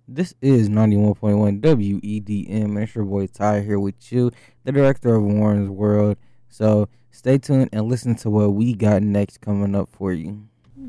This is 91.1 WEDM. It's your boy Ty here with you, the director of Warren's World. So stay tuned and listen to what we got next coming up for you.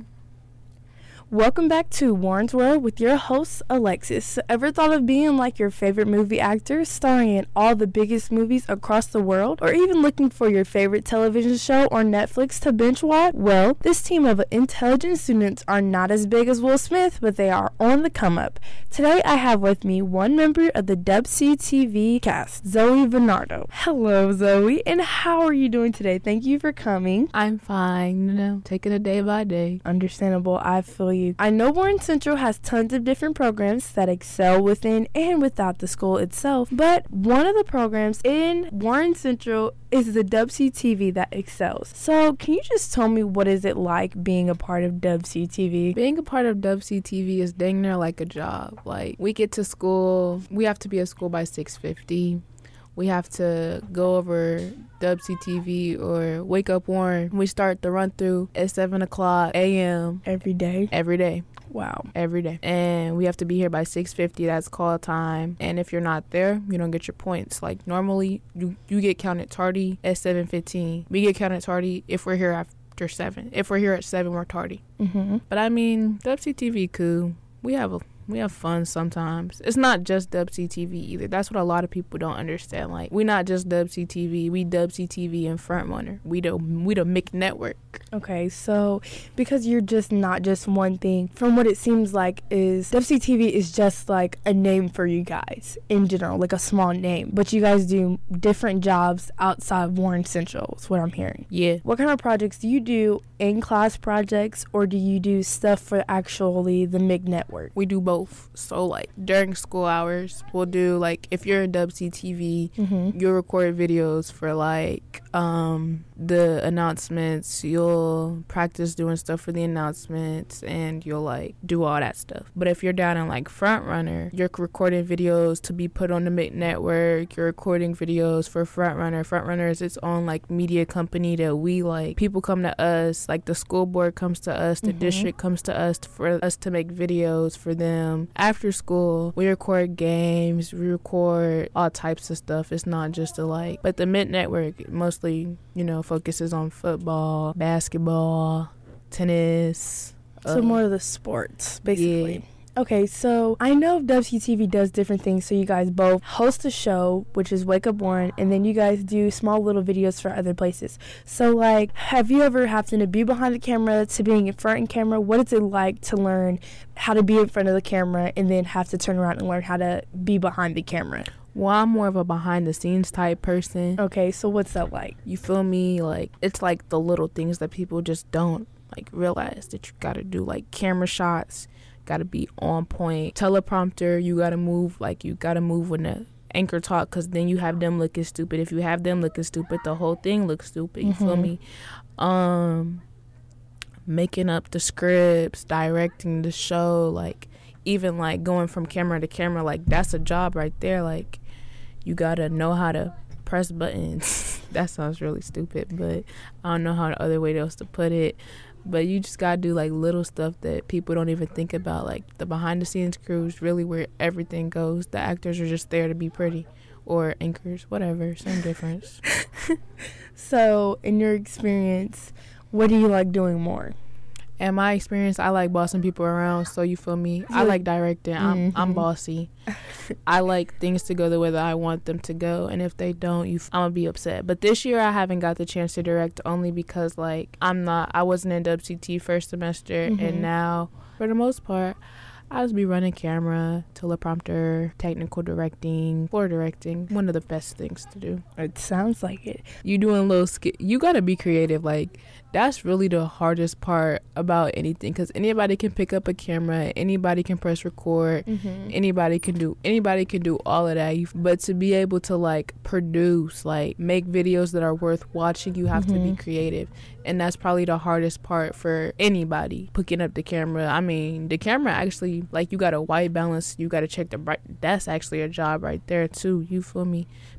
Welcome back to Warren's World with your host, Alexis. Ever thought of being like your favorite movie actor, starring in all the biggest movies across the world, or even looking for your favorite television show or Netflix to binge watch? Well, this team of intelligent students are not as big as Will Smith, but they are on the come up. Today I have with me one member of the Dub C TV cast, Zoe Bernardo. Hello, Zoe, and how are you doing today? Thank you for coming. I'm fine, taking it day by day. Understandable, I feel you. I know Warren Central has tons of different programs that excel within and without the school itself, but one of the programs in Warren Central is the Dub C TV that excels. So can you just tell me what is it like being a part of Dub C TV? Being a part of Dub C TV is dang near like a job. Like, we get to school, we have to be at school by 6:50. We have to go over Dub C TV or Wake Up Warren. We start the run through at 7 o'clock a.m. Every day? Every day. Wow. Every day. And we have to be here by 6:50. That's call time. And if you're not there, you don't get your points. Like, normally, you get counted tardy at 7:15. We get counted tardy if we're here after 7. If we're here at 7, we're tardy. Mm-hmm. But I mean, Dub C TV cool. We have fun sometimes. It's not just Dub C TV either. That's what a lot of people don't understand. Like, we not just Dub C TV. We Dub C TV and Front Runner. We the Mick Network. Okay, so because you're just not just one thing, from what it seems like is Dub C TV is just like a name for you guys in general, like a small name. But you guys do different jobs outside of Warren Central, is what I'm hearing. Yeah. What kind of projects do you do? In-class projects, or do you do stuff for actually the MIG Network? We do both. So, like, during school hours, we'll do, like, if you're in Dub C TV, you'll record videos for, like, the announcements. You'll practice doing stuff for the announcements, and you'll, like, do all that stuff. But if you're down in, like, Front Runner, you're recording videos to be put on the MIG Network. You're recording videos for Front Runner. Front Runner is its own, like, media company that we, like, people come to us, like, the school board comes to us, the district comes to us for us to make videos for them. After school, we record games, we record all types of stuff. It's not just but the MIG Network mostly, focuses on football, basketball, tennis. So more of the sports, basically. Yeah. Okay, so I know Dub C TV does different things. So you guys both host a show, which is Wake Up Warren, and then you guys do small little videos for other places. So, like, have you ever happened to be behind the camera to being in front of the camera? What is it like to learn how to be in front of the camera and then have to turn around and learn how to be behind the camera? Well, I'm more of a behind-the-scenes type person. Okay, so what's that like? You feel me? Like, it's like the little things that people just don't, like, realize that you gotta do, like camera shots. Gotta be on point. Teleprompter, you gotta move when the anchor talk, because then you have them looking stupid. If you have them looking stupid, the whole thing looks stupid. You feel me? Making up the scripts, directing the show, like, even like going from camera to camera, like, that's a job right there. Like, you gotta know how to press buttons. That sounds really stupid, but I don't know how the other way else to put it. But you just gotta do, like, little stuff that people don't even think about. Like, the behind-the-scenes crew is really where everything goes. The actors are just there to be pretty. Or anchors, whatever, same difference. So, in your experience, what do you like doing more? In my experience, I like bossing people around, so you feel me? I like directing. I'm bossy. I like things to go the way that I want them to go, and if they don't, I'm gonna be upset. But this year, I haven't got the chance to direct only because, like, I wasn't in WCT first semester, and now, for the most part, I just be running camera, teleprompter, technical directing, floor directing. One of the best things to do. It sounds like it. You doing little you gotta be creative. Like, that's really the hardest part about anything, because anybody can pick up a camera, anybody can press record, anybody can do all of that. But to be able to, like, produce, like, make videos that are worth watching, you have to be creative. And that's probably the hardest part for anybody picking up the camera. I mean, the camera actually, like, you got a white balance, you got to check the bright. That's actually a job right there too. You feel me?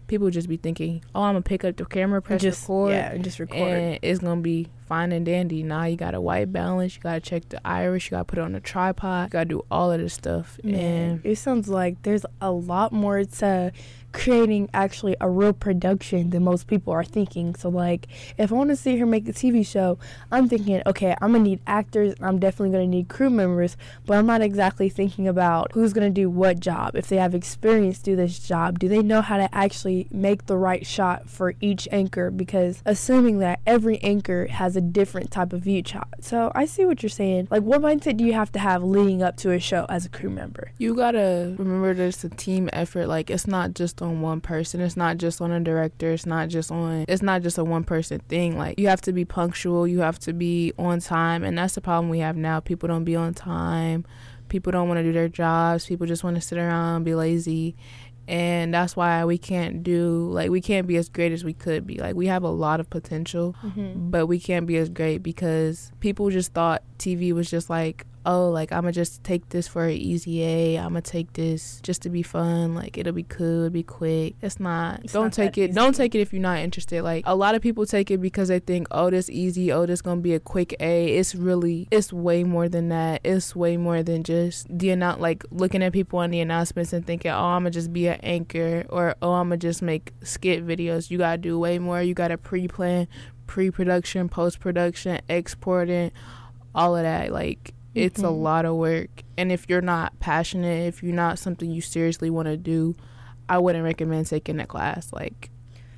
people just be thinking, oh, I'm gonna pick up the camera, press record, and just record, and it's gonna be fine and dandy. Now you gotta white balance, you gotta check the iris, you gotta put it on a tripod, you gotta do all of this stuff. And it sounds like there's a lot more to creating actually a real production than most people are thinking. So like, if I want to sit here and make a TV show, I'm thinking, okay, I'm gonna need actors, I'm definitely gonna need crew members, but I'm not exactly thinking about who's gonna do what job, if they have experience do this job, do they know how to actually make the right shot for each anchor, because assuming that every anchor has a different type of view shot. So I see what you're saying. Like, what mindset do you have to have leading up to a show as a crew member? You gotta remember there's a team effort. Like, it's not just on one person, it's not just on a director, it's not just a one person thing. Like, you have to be punctual, you have to be on time, and that's the problem we have now. People don't be on time, people don't want to do their jobs, people just want to sit around and be lazy. And that's why we can't be as great as we could be. Like, we have a lot of potential, but we can't be as great because people just thought TV was just like, oh, like, I'm gonna just take this for an easy A, I'm gonna take this just to be fun, like, it'll be cool, it'll be quick. It's not. Don't take it if you're not interested. Like, a lot of people take it because they think, oh, this easy, oh, this gonna be a quick A. It's way more than that. It's way more than just like looking at people on the announcements and thinking, oh, I'm gonna just be an anchor, or oh, I'm gonna just make skit videos. You gotta do way more. You gotta pre-plan, pre-production, post-production, exporting, all of that. Like, it's a lot of work. And if you're not passionate, if you're not something you seriously want to do, I wouldn't recommend taking that class. Like,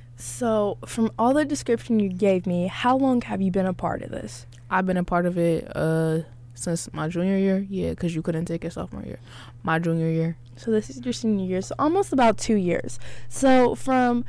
so from all the description you gave me, how long have you been a part of this? I've been a part of it since my junior year. Yeah, because you couldn't take it sophomore year. My junior year. So this is your senior year, so almost about 2 years. So from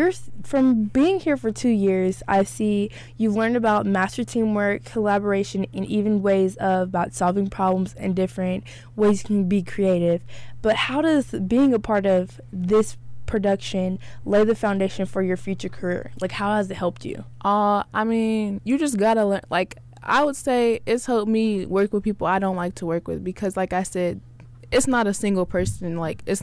being here for 2 years, I see you've learned about master teamwork, collaboration, and even ways about solving problems and different ways you can be creative. But how does being a part of this production lay the foundation for your future career? Like, how has it helped you? I mean, you just gotta learn. Like, I would say it's helped me work with people I don't like to work with, because like I said, it's not a single person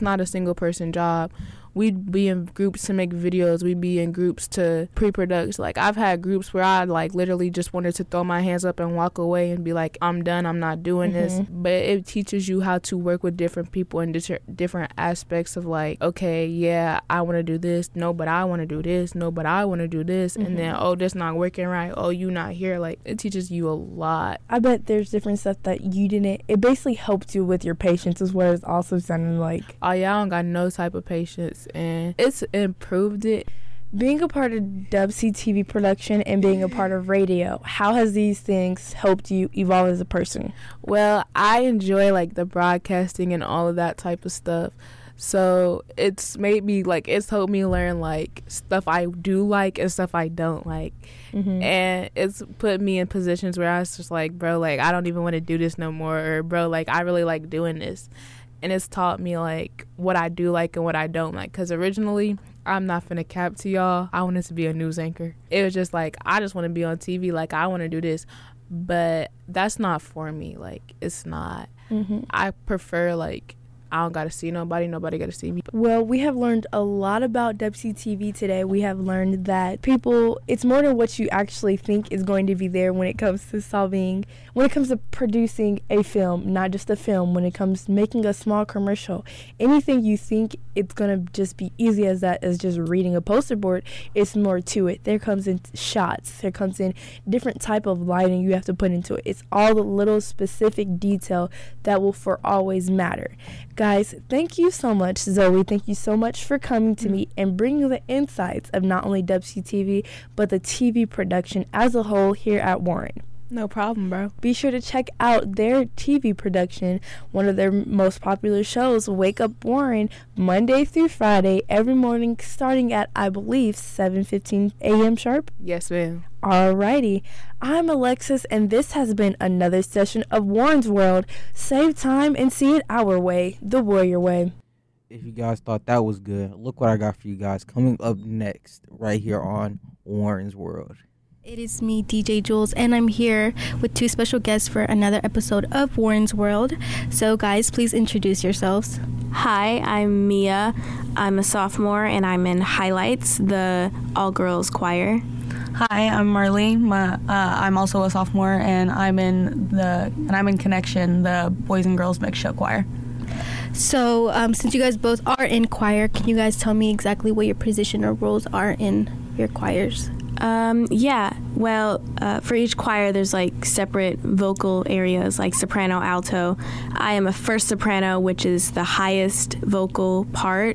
job. We'd be in groups to make videos. We'd be in groups to pre-produce. Like, I've had groups where I, like, literally just wanted to throw my hands up and walk away and be like, I'm done. I'm not doing this. But it teaches you how to work with different people in different aspects of, like, okay, yeah, I want to do this. No, but I want to do this. No, but I want to do this. And then, oh, this not working right. Oh, you not here. Like, it teaches you a lot. I bet there's different stuff that you didn't. It basically helped you with your patience, is what it's also sounding like. Oh, yeah, I don't got no type of patience. And it's improved it. Being a part of Dub C TV production and being a part of radio, how has these things helped you evolve as a person? Well, I enjoy, like, the broadcasting and all of that type of stuff. So it's made me, like, it's helped me learn, like, stuff I do like and stuff I don't like. And it's put me in positions where I was just like, bro, like, I don't even want to do this no more. Or, bro, like, I really like doing this. And it's taught me, like, what I do like and what I don't like. Because originally, I'm not finna cap to y'all, I wanted to be a news anchor. It was just like, I just want to be on TV. Like, I want to do this. But that's not for me. Like, it's not. I prefer, like, I don't gotta see nobody gotta see me. Well, we have learned a lot about Dub C TV today. We have learned that people, it's more than what you actually think is going to be there when it comes to producing a film, not just a film, when it comes to making a small commercial. Anything you think it's gonna just be easy as that, as just reading a poster board, it's more to it. There comes in shots, there comes in different type of lighting you have to put into it. It's all the little specific detail that will for always matter. Guys, thank you so much, Zoe. Thank you so much for coming to me and bringing the insights of not only Dub C TV, but the TV production as a whole here at Warren. No problem, bro. Be sure to check out their TV production, one of their most popular shows, Wake Up Warren, Monday through Friday, every morning, starting at, I believe, 7:15 a.m. sharp? Yes, ma'am. Alrighty. I'm Alexis, and this has been another session of Warren's World. Save time and see it our way, the Warrior way. If you guys thought that was good, look what I got for you guys coming up next right here on Warren's World. It is me, DJ Jules, and I'm here with two special guests for another episode of Warren's World. So, guys, please introduce yourselves. Hi, I'm Mia. I'm a sophomore, and I'm in Highlights, the all-girls choir. Hi, I'm Marley. I'm also a sophomore, and I'm in Connection, the boys and girls mixed show choir. So, since you guys both are in choir, can you guys tell me exactly what your position or roles are in your choirs? For each choir, there's like separate vocal areas, like soprano, alto. I am a first soprano, which is the highest vocal part.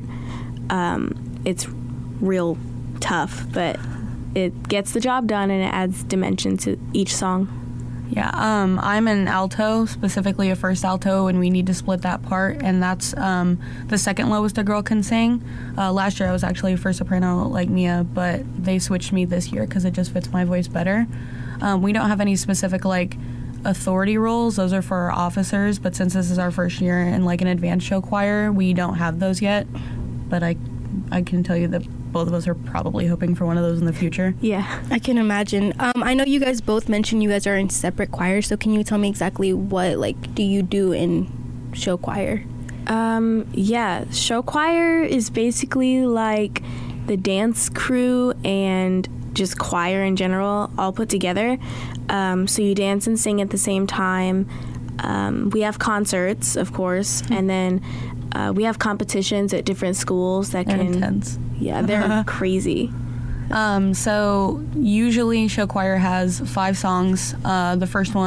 It's real tough, but it gets the job done and it adds dimension to each song. Yeah, I'm an alto, specifically a first alto, and we need to split that part, and that's the second lowest a girl can sing. Last year I was actually a first soprano like Mia, but they switched me this year because it just fits my voice better. We don't have any specific like authority roles. Those are for our officers, but since this is our first year in like an advanced show choir, we don't have those yet. But I can tell you that both of us are probably hoping for one of those in the future. Yeah, I can imagine. I know you guys both mentioned you guys are in separate choirs, so can you tell me exactly what do you do in show choir? Show choir is basically like the dance crew and just choir in general all put together. So you dance and sing at the same time. We have concerts, of course, and then we have competitions at different schools that They're can... intense. Yeah, they're crazy. So usually show choir has 5 songs. The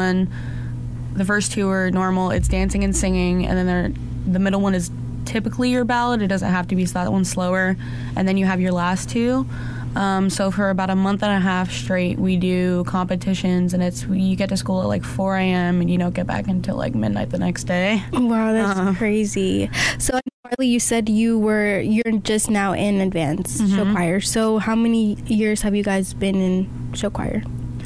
first 2 are normal. It's dancing and singing, and then the middle one is typically your ballad. It doesn't have to be, so that one's slower. And then you have your last 2. So for about a month and a half straight, we do competitions, and you get to school at like 4 a.m. and you don't get back until like midnight the next day. Wow, that's crazy. So, Marley, you said you're just now in advanced show choir. So how many years have you guys been in show choir?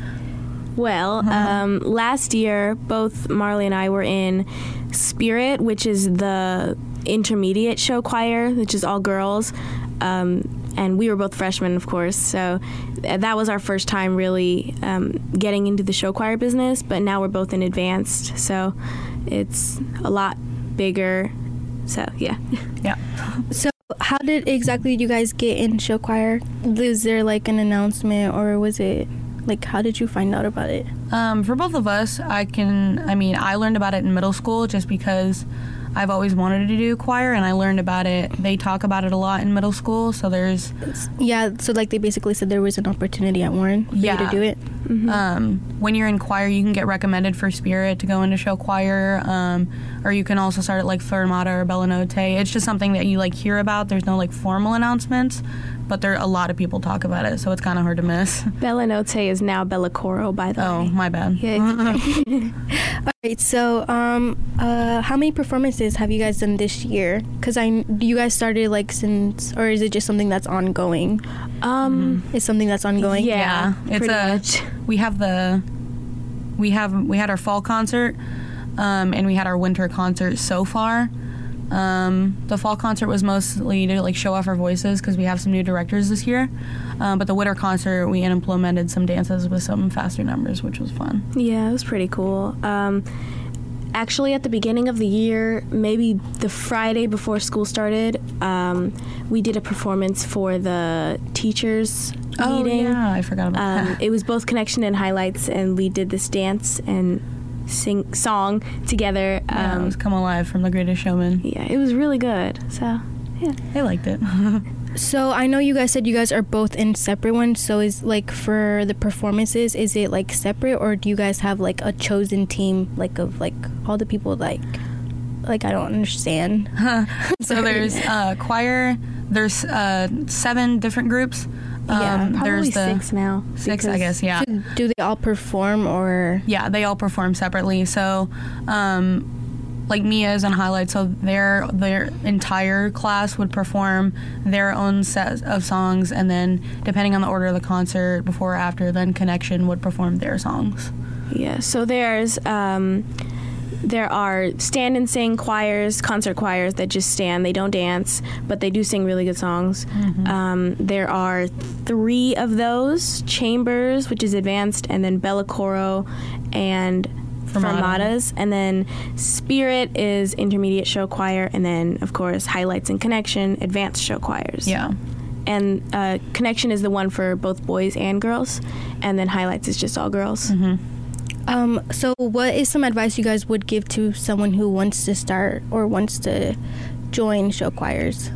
Well, last year, both Marley and I were in Spirit, which is the intermediate show choir, which is all girls. And we were both freshmen, of course, so that was our first time really getting into the show choir business, but now we're both in advanced, so it's a lot bigger, so yeah. Yeah. So how did exactly you guys get in show choir? Was there like an announcement, or was it like, how did you find out about it? For both of us, I learned about it in middle school just because I've always wanted to do choir, and I learned about it. They talk about it a lot in middle school, so there's... Yeah, so like they basically said there was an opportunity at Warren for you to do it. Mm-hmm. When you're in choir, you can get recommended for Spirit to go into show choir, or you can also start at like Fermata or Bella Notte. It's just something that you like hear about. There's no like formal announcements, but a lot of people talk about it, so it's kind of hard to miss. Bella Notte is now Bella Coro, by the way. Oh, my bad. Yeah. All right, so how many performances have you guys done this year? Because you guys started like since, or is it just something that's ongoing? It's something that's ongoing. Yeah, it's much. We had our fall concert, and we had our winter concert so far. The fall concert was mostly to like show off our voices because we have some new directors this year. But the winter concert, we implemented some dances with some faster numbers, which was fun. Yeah, it was pretty cool. Actually, at the beginning of the year, maybe the Friday before school started, we did a performance for the teachers meeting. Oh, yeah, I forgot about that. It was both Connection and Highlights, and we did this dance and song together. It was Come Alive from The Greatest Showman. Yeah, it was really good. So, yeah. I liked it. So I know you guys said you guys are both in separate ones. So is like for the performances, is it like separate, or do you guys have like a chosen team like of like all the people like I don't understand. So there's choir. There's 7 different groups. Probably there's 6 now. 6, I guess. Yeah. Do they all perform or? Yeah, they all perform separately. So, like Mia's and Highlights, so their entire class would perform their own set of songs, and then depending on the order of the concert, before or after, then Connection would perform their songs. Yeah. So there's There are stand and sing choirs, concert choirs that just stand. They don't dance, but they do sing really good songs. There are 3 of those: chambers, which is advanced, and then bella coro and fermatas. And then spirit is intermediate show choir, and then of course highlights and connection, advanced show choirs. Yeah. And connection is the one for both boys and girls, and then highlights is just all girls. So what is some advice you guys would give to someone who wants to start or wants to join show choirs?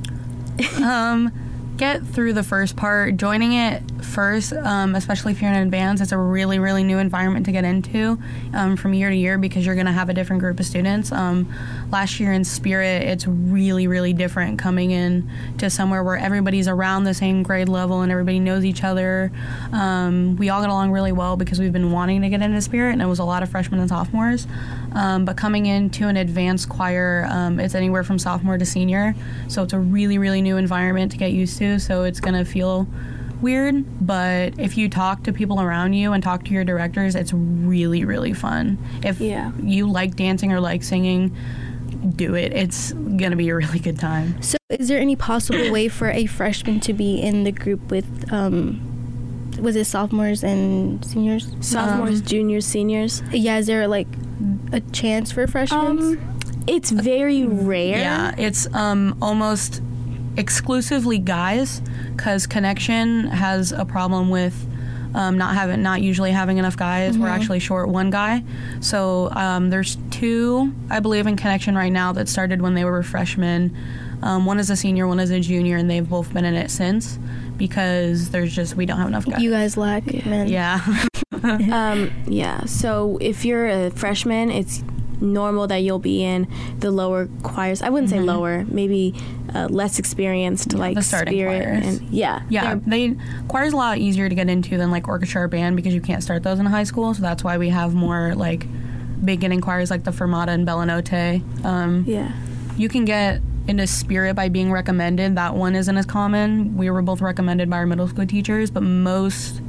Get through the first part. Joining it first, especially if you're in advance, it's a really, really new environment to get into from year to year, because you're going to have a different group of students. Last year in Spirit, it's really, really different coming in to somewhere where everybody's around the same grade level and everybody knows each other. We all got along really well because we've been wanting to get into Spirit, and it was a lot of freshmen and sophomores. But coming into an advanced choir, it's anywhere from sophomore to senior, so it's a really, really new environment to get used to, so it's going to feel weird, but if you talk to people around you and talk to your directors, it's really, really fun. If you like dancing or like singing, do it. It's going to be a really good time. So is there any possible way for a freshman to be in the group with, was it sophomores and seniors? Sophomores, juniors, seniors. Yeah, is there like a chance for freshmen? It's very rare. Yeah, it's almost exclusively guys, because Connection has a problem with not usually having enough guys. We're actually short one guy, so there's 2, I believe, in Connection right now that started when they were freshmen. One is a senior, one is a junior, and they've both been in it since, because we don't have enough guys. You guys lack men. Yeah. So if you're a freshman, it's normal that you'll be in the lower choirs. I wouldn't say lower, maybe less experienced, like the starting Spirit. choirs. And choir's a lot easier to get into than like orchestra or band, because you can't start those in high school, so that's why we have more like beginning choirs like the Fermata and Bella Notte. You can get into Spirit by being recommended. That one isn't as common. We were both recommended by our middle school teachers, but most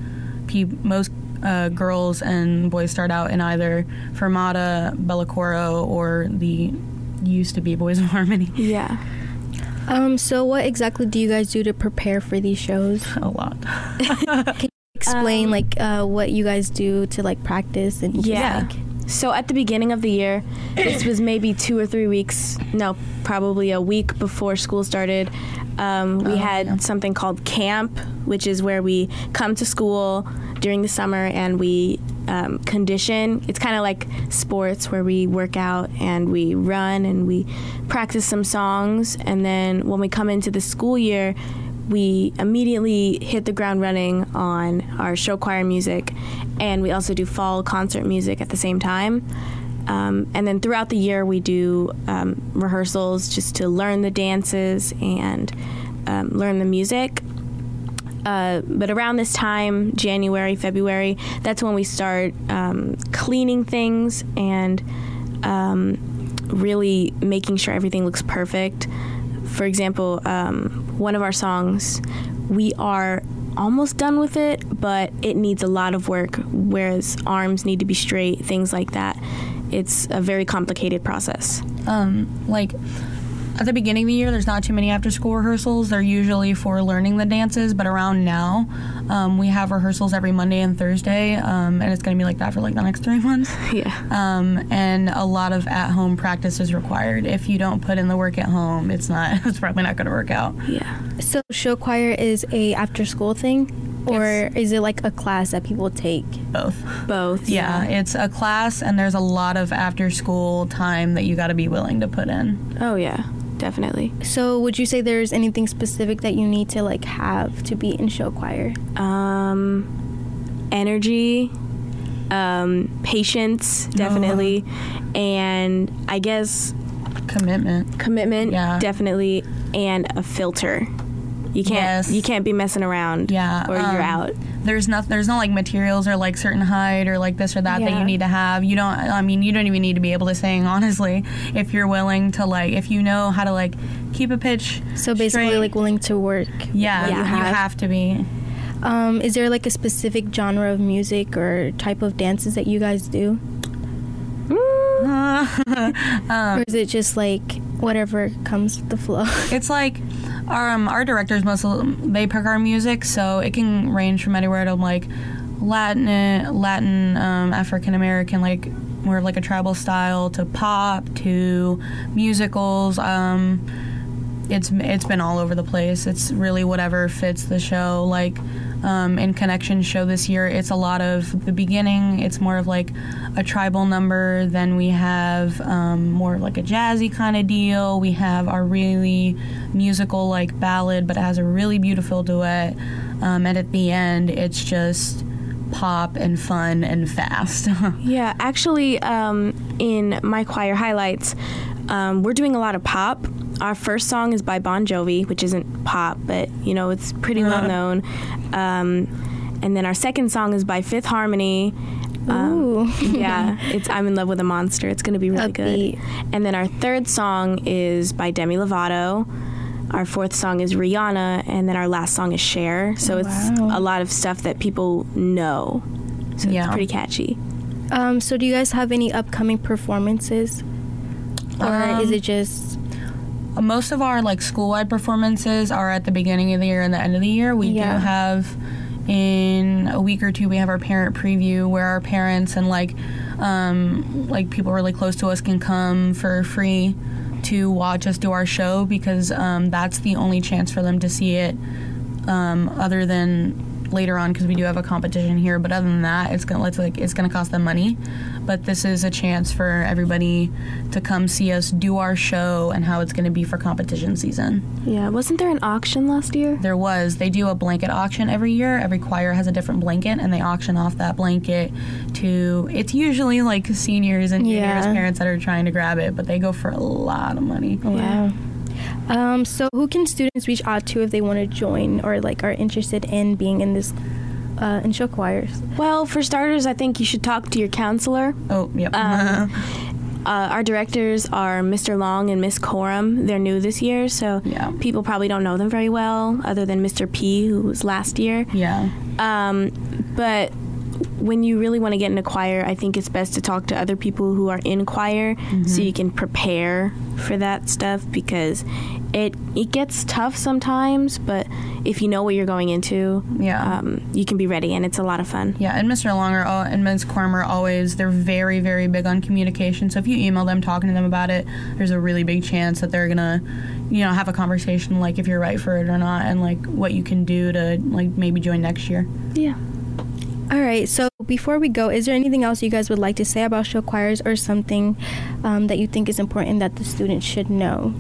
girls and boys start out in either Fermata, Bella Coro, or the used to be Boys of Harmony. Yeah. So what exactly do you guys do to prepare for these shows? A lot. Can you explain what you guys do to like practice and So at the beginning of the year, this was maybe 2 or 3 weeks, no, probably a week before school started, we had something called camp, which is where we come to school during the summer and we condition. It's kind of like sports where we work out and we run and we practice some songs. And then when we come into the school year, we immediately hit the ground running on our show choir music, and we also do fall concert music at the same time. And then throughout the year, we do rehearsals just to learn the dances and learn the music. But around this time, January, February, that's when we start cleaning things and really making sure everything looks perfect. For example, one of our songs, we are almost done with it, but it needs a lot of work, whereas arms need to be straight, things like that. It's a very complicated process. At the beginning of the year, there's not too many after-school rehearsals. They're usually for learning the dances, but around now, we have rehearsals every Monday and Thursday, and it's going to be like that for like the next 3 months. Yeah. And a lot of at-home practice is required. If you don't put in the work at home, it's probably not going to work out. Yeah. So show choir is a after-school thing? Or is it like a class that people take? Both. Yeah, it's a class, and there's a lot of after-school time that you got to be willing to put in. Oh, yeah, definitely. So would you say there's anything specific that you need to like have to be in show choir? Energy, patience, definitely, and I guess commitment, yeah, definitely, and a filter. You can't be messing around, or you're out. There's no like materials or like certain height or like this or that that you need to have. You don't even need to be able to sing, honestly, if you're willing to if you know how to keep a pitch. So basically straight. Like willing to work. Yeah, you have to be. Is there like a specific genre of music or type of dances that you guys do? Or is it just like whatever comes with the flow? It's like our directors they pick our music, so it can range from anywhere to like Latin, African American, like more of like a tribal style, to pop, to musicals. It's been all over the place. It's really whatever fits the show. Like in Connection's show this year, it's a lot of the beginning. It's more of like a tribal number. Then we have more of like a jazzy kind of deal. We have our really musical like ballad, but it has a really beautiful duet. And at the end, it's just pop and fun and fast. Yeah, actually, in my choir highlights, we're doing a lot of pop. Our first song is by Bon Jovi, which isn't pop, but you know it's pretty well known. And then our second song is by Fifth Harmony. Ooh. Yeah, it's I'm in Love with a Monster. It's going to be really good. And then our third song is by Demi Lovato. Our fourth song is Rihanna, and then our last song is Cher. So it's a lot of stuff that people know. So it's pretty catchy. So do you guys have any upcoming performances? Or is it just... Most of our like school-wide performances are at the beginning of the year and the end of the year. We do have, in a week or two, we have our parent preview where our parents and like people really close to us can come for free to watch us do our show, because that's the only chance for them to see it other than later on, because we do have a competition here. But other than that, it's gonna cost them money. But this is a chance for everybody to come see us do our show and how it's going to be for competition season. Yeah, wasn't there an auction last year? There was. They do a blanket auction every year. Every choir has a different blanket, and they auction off that blanket to, it's usually like seniors and juniors, parents that are trying to grab it, but they go for a lot of money. Wow. So who can students reach out to if they want to join or like are interested in being in this in show choirs? Well, for starters, I think you should talk to your counselor. Oh, yep. Our directors are Mr. Long and Miss Coram. They're new this year, so people probably don't know them very well, other than Mr. P, who was last year. Yeah. But when you really want to get into choir, I think it's best to talk to other people who are in choir, so you can prepare for that stuff, because it gets tough sometimes, but if you know what you're going into, you can be ready, and it's a lot of fun. Yeah, and Mr. Longer and Ms. Coram are they're very, very big on communication, so if you email them talking to them about it, there's a really big chance that they're gonna, have a conversation, like if you're right for it or not, and like what you can do to like maybe join next year. Yeah. All right, so before we go, is there anything else you guys would like to say about show choirs, or something that you think is important that the students should know?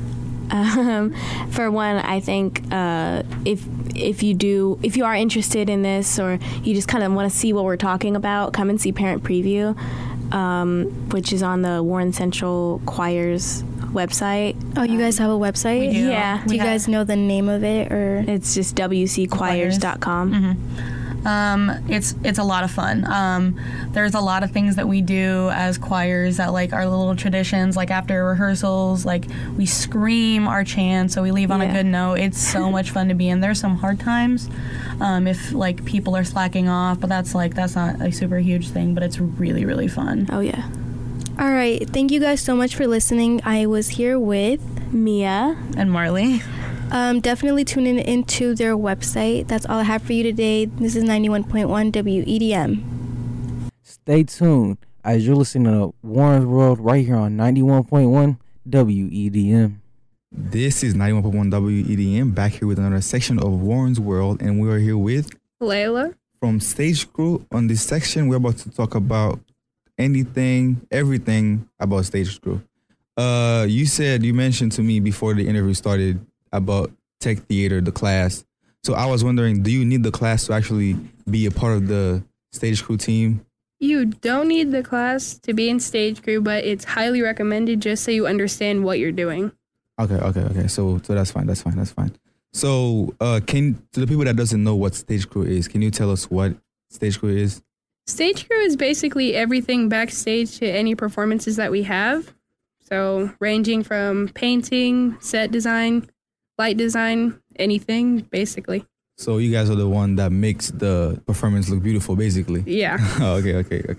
For one, I think if you are interested in this, or you just kind of want to see what we're talking about, come and see Parent Preview, which is on the Warren Central Choirs website. Oh, you guys have a website? We do. Yeah. Do you guys know the name of it, or? It's just wcchoirs.com. It's a lot of fun. There's a lot of things that we do as choirs that like our little traditions, like after rehearsals, like we scream our chants, so we leave on a good note. It's so much fun to be in. There's some hard times if like people are slacking off, but that's not a super huge thing, but it's really, really fun. Oh yeah. All right, thank you guys so much for listening. I was here with Mia and Marley. Definitely tune into their website. That's all I have for you today. This is 91.1 WEDM. Stay tuned as you're listening to Warren's World right here on 91.1 WEDM. This is 91.1 WEDM, back here with another section of Warren's World, and we are here with Layla from Stage Crew. On this section, we're about to talk about everything about Stage Crew. You mentioned to me before the interview started about tech theater, the class. So I was wondering, do you need the class to actually be a part of the Stage Crew team? You don't need the class to be in Stage Crew, but it's highly recommended just so you understand what you're doing. Okay. So that's fine. So to the people that doesn't know what Stage Crew is, can you tell us what Stage Crew is? Stage Crew is basically everything backstage to any performances that we have. So ranging from painting, set design, light design, anything, basically. So you guys are the one that makes the performance look beautiful, basically. Yeah. Okay.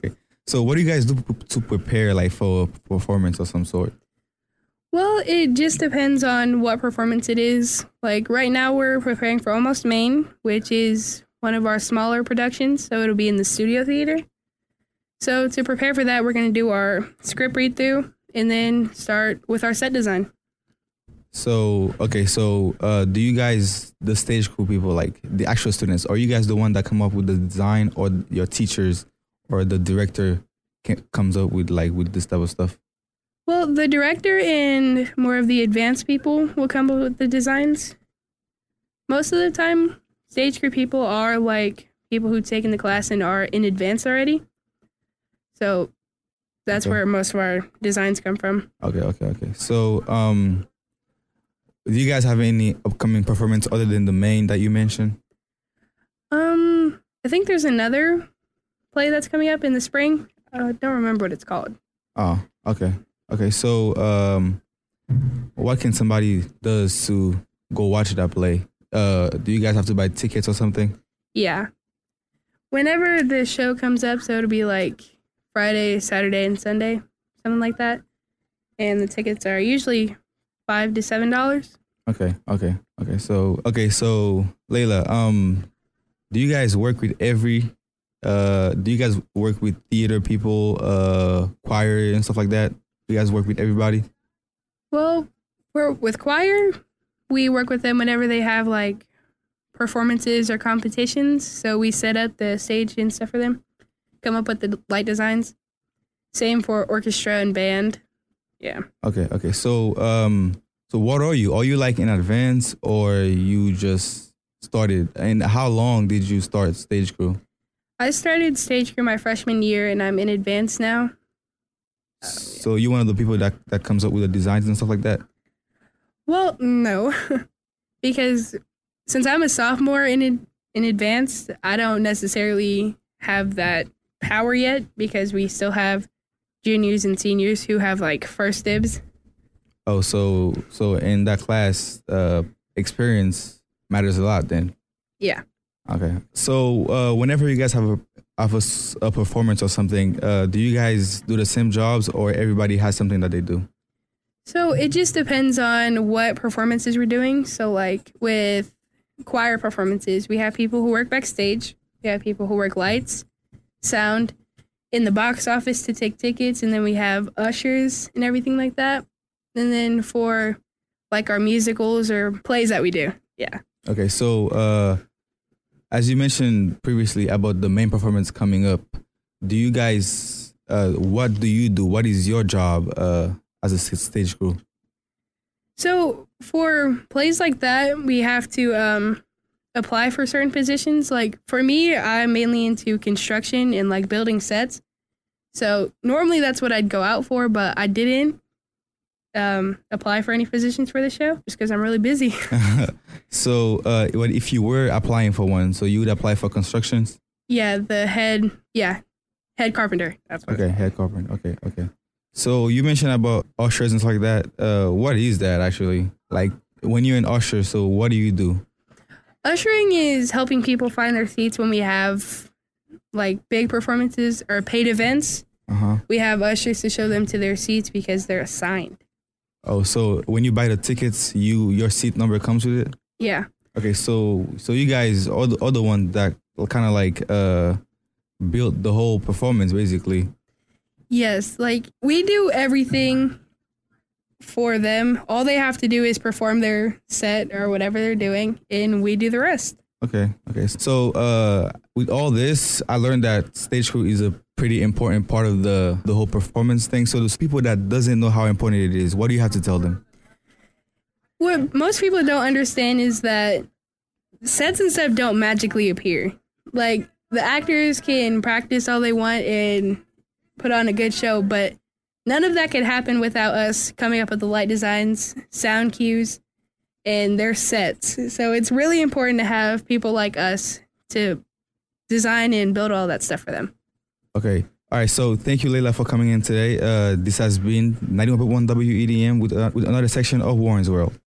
So what do you guys do to prepare like for a performance of some sort? Well, it just depends on what performance it is. Like right now, we're preparing for Almost Maine, which is one of our smaller productions, so it'll be in the studio theater. So to prepare for that, we're going to do our script read through and then start with our set design. So do you guys, the stage crew people, like the actual students, are you guys the one that come up with the design, or your teachers or the director comes up with this type of stuff? Well, the director and more of the advanced people will come up with the designs. Most of the time, stage crew people are like people who've taken the class and are in advance already. So that's where most of our designs come from. Okay. So, do you guys have any upcoming performance other than the main that you mentioned? I think there's another play that's coming up in the spring. I don't remember what it's called. Oh, okay. So, what can somebody does to go watch that play? Do you guys have to buy tickets or something? Yeah. Whenever the show comes up, so it'll be like Friday, Saturday, and Sunday, something like that. And the tickets are usually $5 to $7. Okay. So Layla, do you guys work with do you guys work with theater people, choir and stuff like that? Do you guys work with everybody? Well, with choir, we work with them whenever they have like performances or competitions. So we set up the stage and stuff for them, come up with the light designs. Same for orchestra and band. Yeah. Okay. So what are you? Are you like in advance, or you just started? And how long did you start stage crew? I started stage crew my freshman year, and I'm in advance now. So you're one of the people that comes up with the designs and stuff like that? Well, no, because since I'm a sophomore in advance, I don't necessarily have that power yet, because we still have juniors and seniors who have like first dibs. Oh, so in that class, experience matters a lot then. Yeah. Okay. So whenever you guys have a performance or something, do you guys do the same jobs, or everybody has something that they do? So it just depends on what performances we're doing. So like with choir performances, we have people who work backstage. We have people who work lights, sound, in the box office to take tickets, and then we have ushers and everything like that. And then for like our musicals or plays that we do. Yeah. Okay. So as you mentioned previously about the main performance coming up, do you guys, what do you do? What is your job as a stage crew? So for plays like that, we have to apply for certain positions. Like for me, I'm mainly into construction and like building sets. So normally that's what I'd go out for, but I didn't apply for any positions for the show just because I'm really busy. So if you were applying for one, so you would apply for constructions? Yeah, head carpenter. That's what. Okay, head carpenter. Okay. So you mentioned about ushers and stuff like that. What is that actually? Like when you're an usher, so what do you do? Ushering is helping people find their seats when we have like big performances or paid events. We have ushers to show them to their seats because they're assigned. Oh, so when you buy the tickets, your seat number comes with it? Yeah. Okay, so you guys are the ones that kind of like built the whole performance, basically. Yes, like we do everything for them. All they have to do is perform their set or whatever they're doing, and we do the rest. Okay. So with all this, I learned that stage crew is a pretty important part of the whole performance thing. So those people that doesn't know how important it is, what do you have to tell them? What most people don't understand is that sets and stuff don't magically appear. Like the actors can practice all they want and put on a good show, but none of that could happen without us coming up with the light designs, sound cues, and their sets. So it's really important to have people like us to design and build all that stuff for them. Okay. All right. So thank you, Layla, for coming in today. This has been 91.1 WEDM with another section of Warren's World.